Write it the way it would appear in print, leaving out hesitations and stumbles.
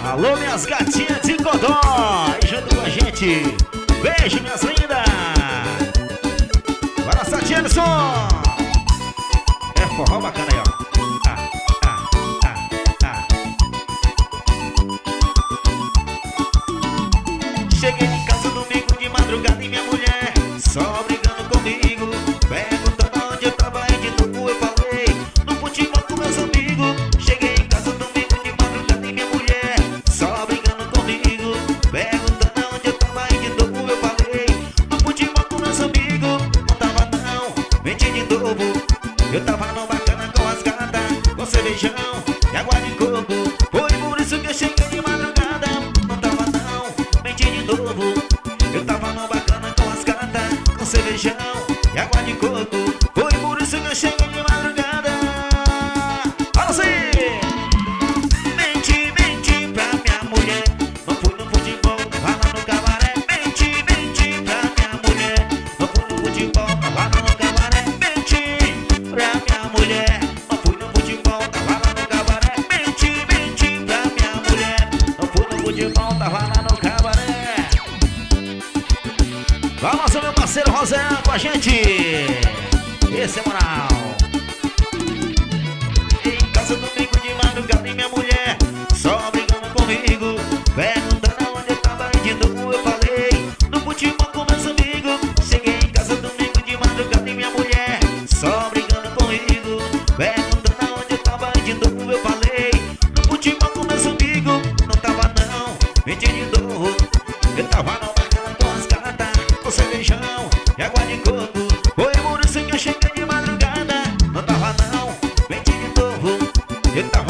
Alô, minhas gatinhas de Codó, aí junto com a gente. Beijo, minhas lindas. Bora, Satinson. É forró bacana aí, ó. Cheguei em casa domingo de madrugada e minha mulher só brigando comigo, perguntando onde eu tava e de novo eu falei no futebol com meus amigos. Cheguei em casa domingo de madrugada e minha mulher só brigando comigo, perguntando onde eu tava e de novo eu falei no futebol com meus amigos. Não tava não, menti de novo. Eu tava no bacana com as gatas, com cervejão e água de coco. Foi por isso que eu cheguei de madrugada. Não tava não, menti de novo. Eu tava no bacana com as gatas, com cervejão e água de coco. Foi por isso que eu cheguei de madrugada. Olha assim! Menti pra minha mulher. Não fui no futebol, tava lá no cabaré. Menti pra minha mulher. Não fui no futebol, tava lá no cabaré. Menti pra minha mulher. Não fui no futebol, tava lá no cabaré. Menti pra minha mulher. Não fui no futebol, tava lá no cabaré. Vamos, meu parceiro Roséa com a gente. Esse é moral. Em casa domingo de madrugada e minha mulher só brigando comigo, perguntando onde eu tava e de novo eu falei no futebol com meus amigos. Cheguei em casa domingo de madrugada e minha mulher só brigando comigo, perguntando onde eu tava e de novo eu falei no futebol com meus amigos. Não tava não, menti de novo. Eu tava no bacana com as gatas, com cervejão e água de coco. Foi por isso que eu cheguei de madrugada. Não tava não, menti de novo. Eu tava